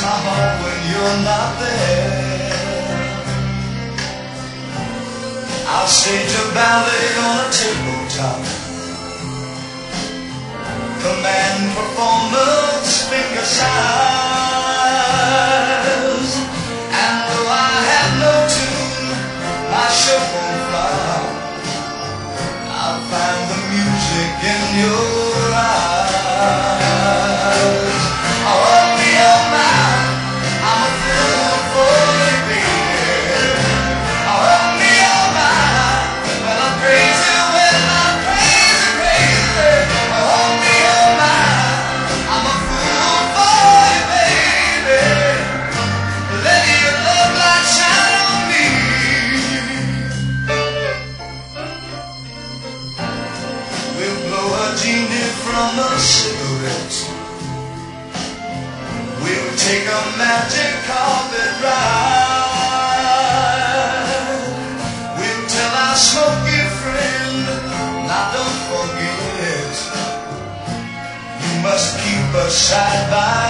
my heart when you're not there. I'll stage a ballet on a tabletop, command performance, finger size. And though I have no tune, my show won't fly. I'll find the music in your eyes. Oh, me, oh, my, I'm a fool for you, baby. Oh, me, oh, my, well, I'm crazy, well, I'm crazy, crazy. Oh, me, oh, my, I'm a fool for you, baby. Let your love light shine on me. We'll blow a genie from a cigarette. We'll take a magic carpet ride. We'll tell our smoky friend, now don't forget, you must keep us side by